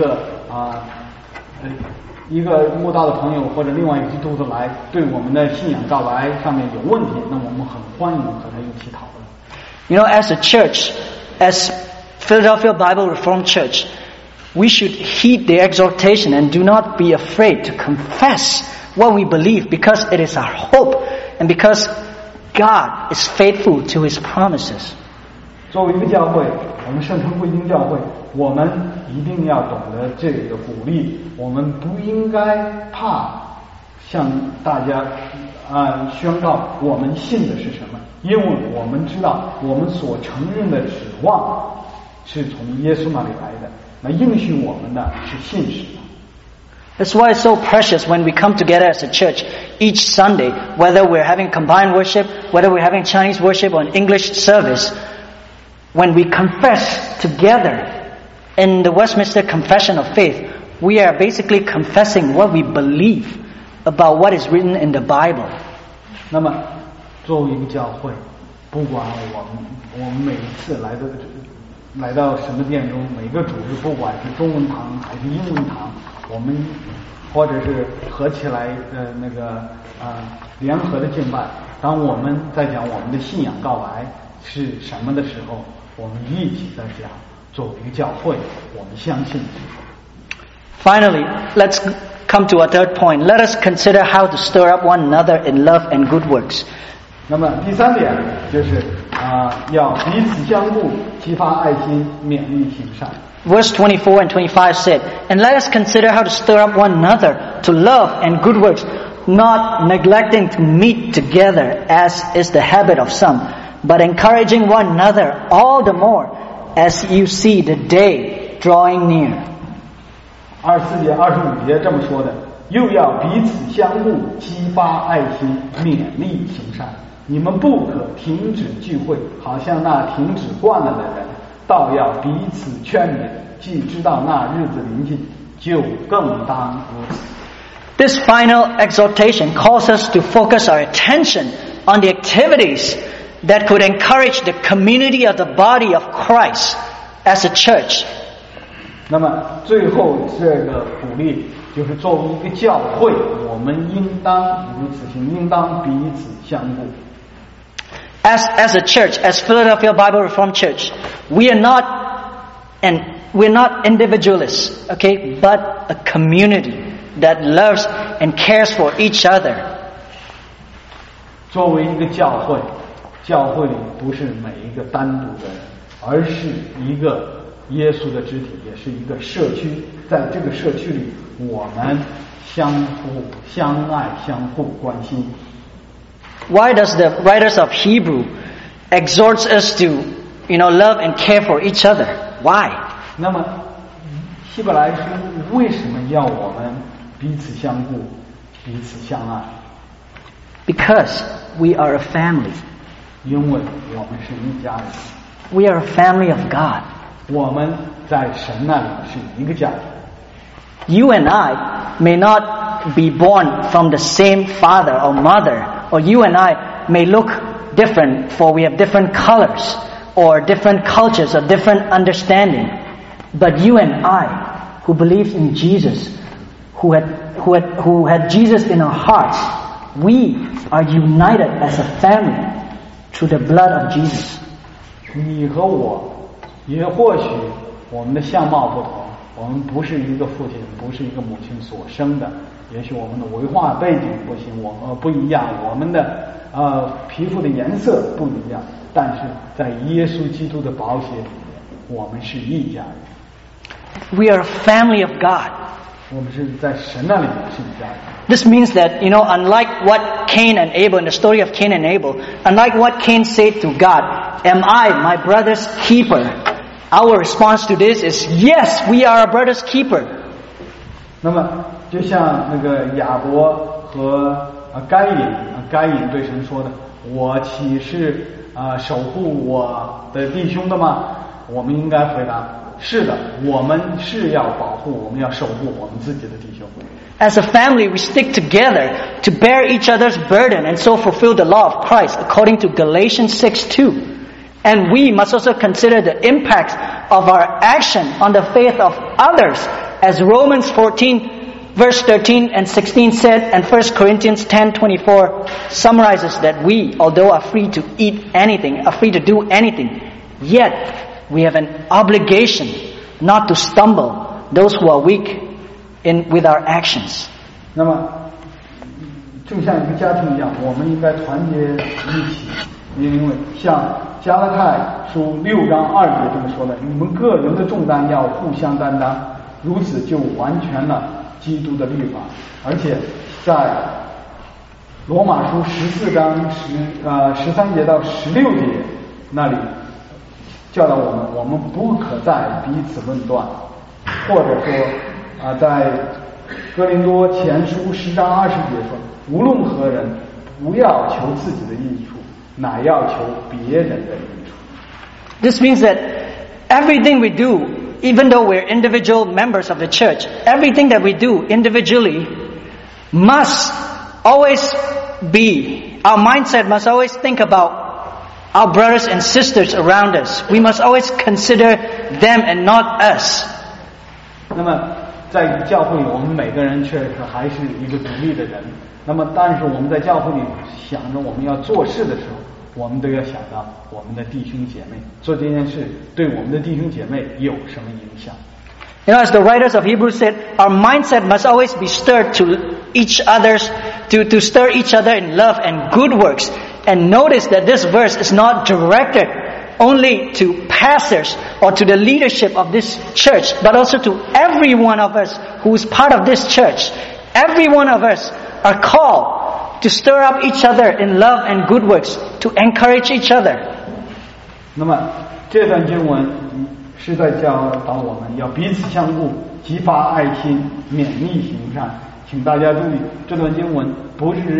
[SPEAKER 2] 一个慕道的朋友或者另外一个基督徒来对我们的信仰告白上面有问题，那我们很欢迎和他一起讨论。
[SPEAKER 1] You know, as a church, as Philadelphia Bible Reformed Church, we should heed the exhortation and do not be afraid to confess what we believe, because it is our hope and because God is faithful to His promises.
[SPEAKER 2] 作为一个教会，我们圣城归经教会，我们一定要懂得这个鼓励，我们不应该怕向大家宣告我们信的是什么，因为我们知道我们所承认的指望是从耶稣那里来的，那应许我们的是信实的。
[SPEAKER 1] That's why it's so precious when we come together as a church each Sunday, whether we're having combined worship, whether we're having Chinese worship or an English service, when we confess together in the Westminster Confession of Faith, we are basically confessing what we believe about what is written in the Bible.
[SPEAKER 2] 那么作为一个教会，不管我们每一次来到神的殿中，每个主日不管是中文堂还是英文堂，我们或者是合起来联合的敬拜，当我们在讲我们的信仰告白是什么的时候，我们一起在讲作为一个教会我们相信。
[SPEAKER 1] Finally, let's come to our third point. Let us consider how to stir up one another in love and good works.
[SPEAKER 2] 那么第三点就是要彼此相顾，激发爱心，勉励行善。
[SPEAKER 1] Verse 24 and 25 said, "And let us consider how to stir up one another to love and good works, not neglecting to meet together as is the habit of some, but encouraging one another all the more as you see the day drawing near."
[SPEAKER 2] 24节、25节这么说的，又要彼此相顾，激发爱心，勉励行善。你们不可停止聚会，好像那停止惯了的人，倒要彼此劝勉，既知道那日子临近，就更当如此。
[SPEAKER 1] This final exhortation calls us to focus our attention on the activities that could encourage the community of the body of Christ as a church.
[SPEAKER 2] 那么最后这个鼓励就是作为一个教会，我们应当如此行，应当彼此相顾。
[SPEAKER 1] As a church, as Philadelphia Bible Reformed Church, we're not individualists, okay, but a community that loves and cares for each other.
[SPEAKER 2] 作为一个教会，教会里不是每一个单独的人，而是一个耶稣的肢体，也是一个社区。在这个社区里，我们相互相爱，相互关心。
[SPEAKER 1] Why does the writers of Hebrew exhorts us to, love and care for each other? Why?
[SPEAKER 2] 那么希伯来书为什么要我们彼此相顾，彼此相爱？
[SPEAKER 1] Because we are a family.
[SPEAKER 2] 因为我们是一家人。
[SPEAKER 1] We are a family of God.
[SPEAKER 2] 我们在神那里是一个家人。
[SPEAKER 1] You and I may not be born from the same father or mother, or you and I may look different, for we have different colors or different cultures or different understanding. But you and I, who believe in Jesus, who had Jesus in our hearts, we are united as a family through the blood of Jesus.
[SPEAKER 2] 你和我也或许我们的相貌不同，我们不是一个父亲，不是一个母亲所生的，也许我们的文化背景不行，不一样，我们的皮肤的颜色不一样，但是在耶稣基督的宝血里面，我们是一家人。
[SPEAKER 1] We are a family of God.
[SPEAKER 2] 我们是在神那里面是一家人。
[SPEAKER 1] This means that, unlike what Cain and Abel, in the story of Cain and Abel, unlike what Cain said to God, "Am I my brother's keeper?" Our response to this is, yes, we are our brother's keeper.
[SPEAKER 2] 那么就像那个亚伯和该隐对神说的，我岂是守护我的弟兄的吗？我们应该回答，是的，我们是要保护，我们要守护我们自己的弟兄。
[SPEAKER 1] As a family, we stick together to bear each other's burden and so fulfill the law of Christ, according to Galatians 6:2. And we must also consider the impact of our action on the faith of others As Romans 14 verse 13 and 16 said, and 1 Corinthians 10:24 summarizes that we, although are free to eat anything, are free to do anything, yet we have an obligation not to stumble those who are weak with our actions.
[SPEAKER 2] 那么，正像一个家庭一样，我们应该团结一起，因为像加拉太书6章2节这么说的：你们个人的重担要互相担当，如此就完全了基督的律法。而且在罗马书14章13节到16节那里教导我们不可再彼此论断，或者说在哥林多前书10章20节说，无论何人不要求自己的益处，乃要求别人的益处。
[SPEAKER 1] This means that everything we do, even though we're individual members of the church, everything that we do individually must always be, our mindset must always think about our brothers and sisters around us. We must always consider them and not us.
[SPEAKER 2] 那么在教会里，我们每个人确实还是一个独立的人。那么，但是我们在教会里想着我们要做事的时候，我们都要想到我们的弟兄姐妹做这件事对我们的弟兄姐妹有什么影响。
[SPEAKER 1] You know, as the writers of Hebrews said, our mindset must always be stirred to each other's, to stir each other in love and good works. And notice that this verse is not directed only to pastors or to the leadership of this church, but also to every one of us who is part of this church. Every one of us are called to stir up each other in love and good works, to encourage each other.
[SPEAKER 2] 那么这段经文是在教导我们要彼此相顾，激发爱心，勉励行善。请大家注意，这段经文不仅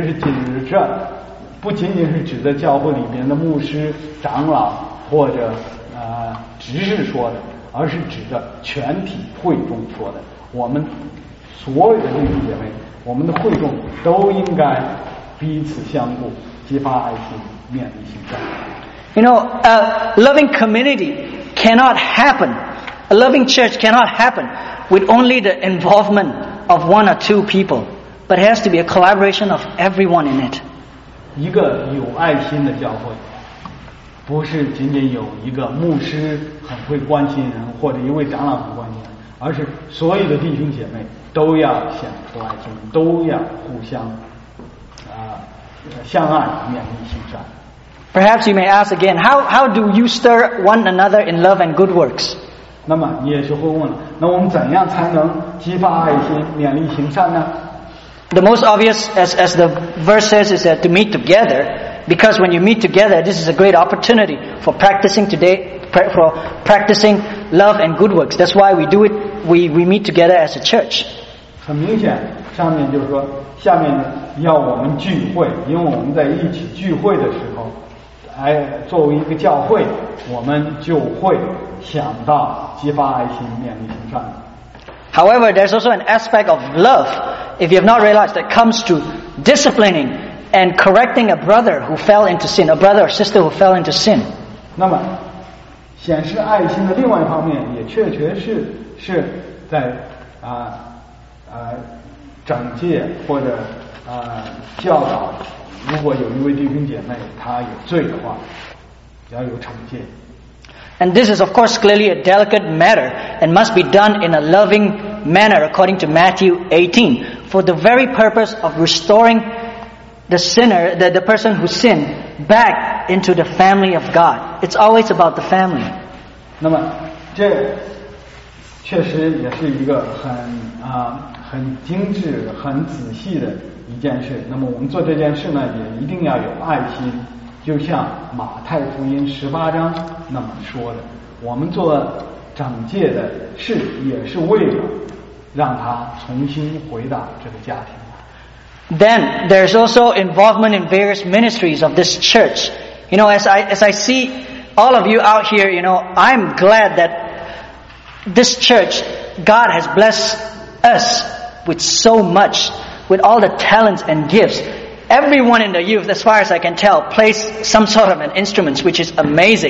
[SPEAKER 2] 仅是指着教会里边的牧师、长老或者执事说的，而是指着全体会众说的。我们所有的弟兄姐妹，我们的会众都应该彼此相顾，激发爱心，勉励行善。
[SPEAKER 1] You know, a loving community cannot happen. A loving church cannot happen with only the involvement of one or two people, but it has to be a collaboration of everyone in it.
[SPEAKER 2] 一个有爱心的教会，不是仅仅有一个牧师很会关心人，或者一位长老很关心人，而是所有的弟兄姐妹都要显出爱心，都要互相相爱，勉励行善。
[SPEAKER 1] Perhaps you may ask again, how do you stir one another in love and good works?
[SPEAKER 2] 那么你也是会问了，那我们怎样才能激发爱心、勉励行善呢？
[SPEAKER 1] The most obvious, as the verse says, is that to meet together, because when you meet together, this is a great opportunity for practicing love and good works. That's why we do it. We meet together as a church.
[SPEAKER 2] 很明显，上面就是说，下面要我们聚会，因为我们在一起聚会的时候，作为一个教会，我们就会想到激发爱心、勉励行善。
[SPEAKER 1] However, there's also an aspect of love, if you have not realized, that comes to disciplining and correcting a brother who fell into sin, a brother or sister who fell into sin.
[SPEAKER 2] 那么，显示爱心的另外一方面，也确是在整戒或者教导，如果有一位弟兄姐妹他有罪的话，要有惩戒。
[SPEAKER 1] And this is, of course, clearly a delicate matter and must be done in a loving manner according to Matthew 18 for the very purpose of restoring the sinner, the person who sinned, back into the family of God. It's always about the family.
[SPEAKER 2] 那么这确实也是一个很精致、很仔细的一件事。那么我们做这件事呢，也一定要有爱心。就像马太福音18章那么说的，我们做整戒的事也是为了让他重新回到这个家庭。
[SPEAKER 1] Then there's also involvement in various ministries of this church. You know, as I see all of you out here, you know, I'm glad that this church, God has blessed us with so much, with all the talents and gifts. Everyone in the youth, as far as I can tell, plays some sort of an instrument, which is amazing.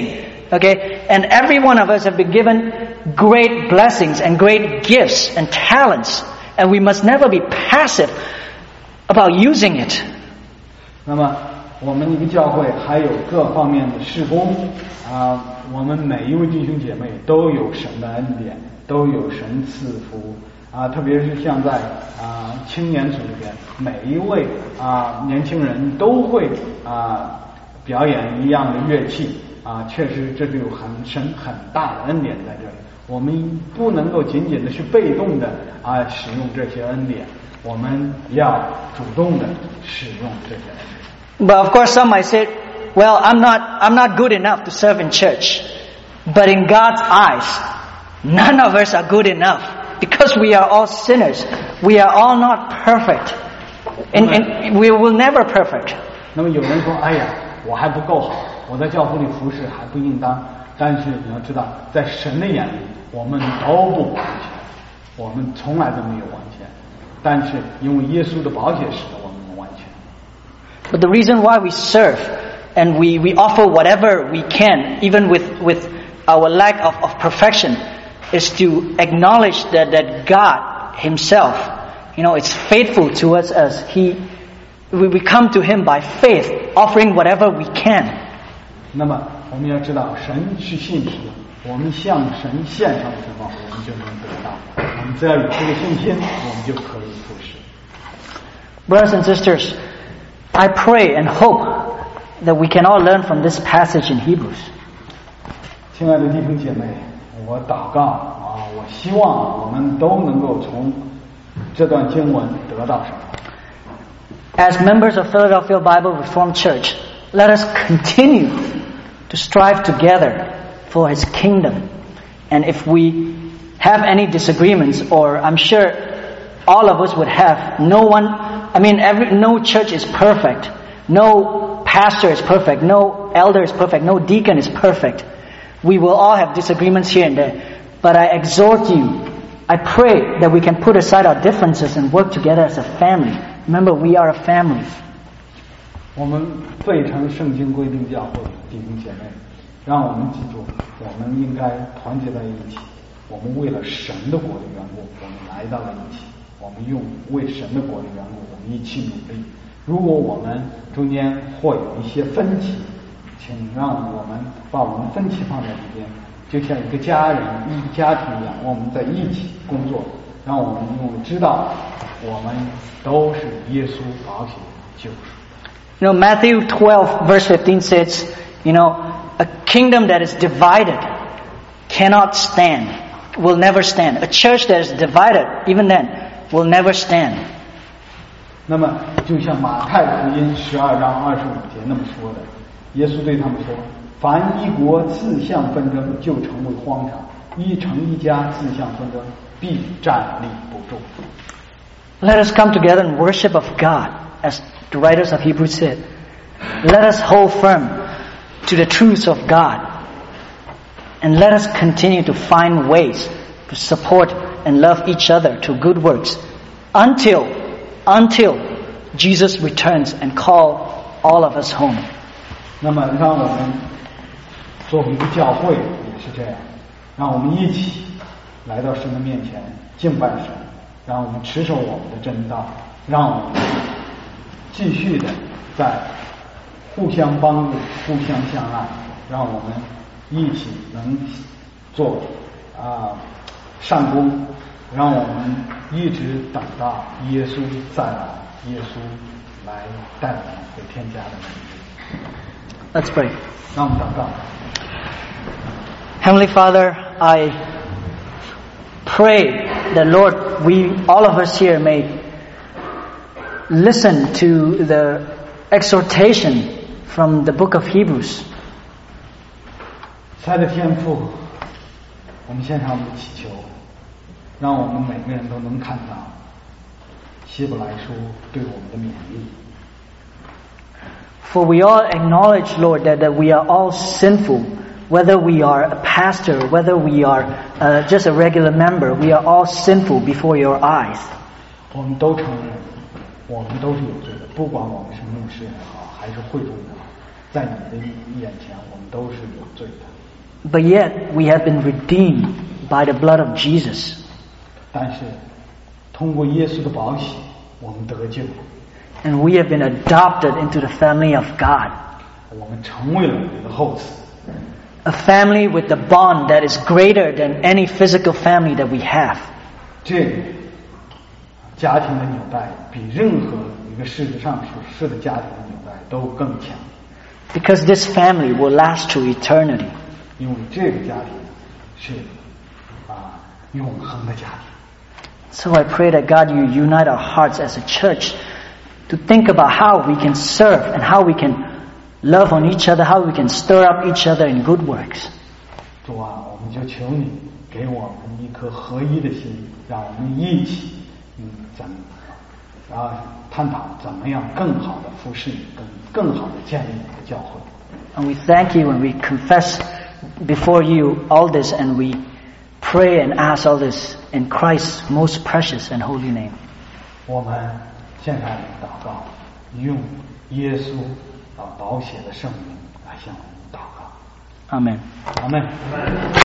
[SPEAKER 1] Okay? And every one of us have been given great blessings and great gifts and talents. And we must never be passive about using it.
[SPEAKER 2] 那么我们一个教会还有各方面的事工我们每一位弟兄姐妹都有神的恩典，都有神赐福特别是像在青年组里边，每一位年轻人都会表演一样的乐器确实这就有神很大的恩典在这里。我们不能够仅仅的是被动的使用这些恩典，我们要主动的使用这些恩典。
[SPEAKER 1] But of course, some might say, "Well, I'm not good enough to serve in church." But in God's eyes, none of us are good enough because we are all sinners. We are all not perfect, and we will never perfect.
[SPEAKER 2] 那么有人说：“哎呀，我还不够好，我在教会里服侍还不应当。”但是你要知道，在神的眼里，我们都不完全，我们从来都没有完全。但是因为耶稣的宝血使得我们完全。
[SPEAKER 1] But the reason why we serve and we offer whatever we can, even with our lack of perfection, is to acknowledge that God Himself, is faithful towards us. We come to Him by faith, offering whatever we can.
[SPEAKER 2] 那么我们要知道，神是信实的，我们向神献上什么，我们就能得到。我们只要有这个信心，我们就可以服侍。
[SPEAKER 1] Brothers and sisters, I pray and hope that we can all learn from this passage in Hebrews.
[SPEAKER 2] 亲爱的弟兄姐妹，我祷告我希望我们都能够从这段经文得到什么。
[SPEAKER 1] As members of Philadelphia Bible Reformed Church, let us continue to strive together for His kingdom. And if we have any disagreements, or I'm sure all of us would have, no church is perfect. No pastor is perfect. No elder is perfect. No deacon is perfect. We will all have disagreements here and there. But I exhort you, I pray that we can put aside our differences and work together as a family. Remember, we are a family.
[SPEAKER 2] 我们非常圣经规定教会弟兄姐妹，让我们记住，我们应该团结在一起。我们为了神的国的缘故，我们来到了一起。我们用为神的国的缘故，我们一起努力。如果我们中间或有一些分歧，请让我们把我们分歧放在一边，就像一个家人、一个家庭一样，我们在一起工作，让我们知道我们都是耶稣宝血救赎。
[SPEAKER 1] Matthew 12 verse 15 says, a kingdom that is divided cannot stand, will never stand. A church that is divided, even then, will never stand.
[SPEAKER 2] 那么就像马太福音12章25节那么说的，耶稣对他们说：凡一国自相纷争，就成为荒场；一城一家自相纷争，必站立不住。
[SPEAKER 1] Let us come together in worship of God, as the writers of Hebrews said. Let us hold firm to the truths of God. And let us continue to find ways to support and love each other to good works until Jesus returns and call all of us home.
[SPEAKER 2] 那么让我们作为一个教会也是这样，让我们一起来到神的面前敬拜神，让我们持守我们的真道，让我们继续的在互相帮助、互相相爱，让我们一起能做善功，让我们一直等到耶稣再来，耶稣来带我们回天家的那一日。
[SPEAKER 1] Let's pray.
[SPEAKER 2] 让我们祷告。
[SPEAKER 1] Heavenly Father, I pray that Lord, all of us here may listen to the exhortation from the book of Hebrews.
[SPEAKER 2] 亲爱的天父，我们献上我们的祈求，让我们每个人都能看到希伯来书对我们的勉励。
[SPEAKER 1] For we all acknowledge, Lord, that we are all sinful, whether we are a pastor, whether we are just a regular member, we are all sinful before your eyes.
[SPEAKER 2] 我们都承认，我们都是有罪的，不管我们是牧师也好，还是会众也好，在你的眼前，我们都是有罪的。
[SPEAKER 1] But yet we have been redeemed by the blood of Jesus.
[SPEAKER 2] 但是通过耶稣的宝血，我们得救了，
[SPEAKER 1] And we have been adopted into the family of God.
[SPEAKER 2] 我们成为了你的后嗣。
[SPEAKER 1] A family with the bond that is greater than any physical family that we have.
[SPEAKER 2] 这个家庭的纽带比任何一个世界上所示的家庭的纽带都更强，
[SPEAKER 1] Because this family will last to eternity.
[SPEAKER 2] 因为这个家庭是永恒的家庭。
[SPEAKER 1] So I pray that God, you unite our hearts as a church to think about how we can serve and how we can love on each other, how we can stir up each other in good works.
[SPEAKER 2] 主啊，我们就求你给我们一颗合一的心，让我们一起探讨怎么样更好的服侍你，更好的建立你的教会。
[SPEAKER 1] And we thank you when we confess before you all this and we pray and ask all this in Christ's most precious and holy name.
[SPEAKER 2] 我们现在祷告，用耶稣宝血的圣名来向我们祷告。
[SPEAKER 1] Amen.
[SPEAKER 2] 阿们。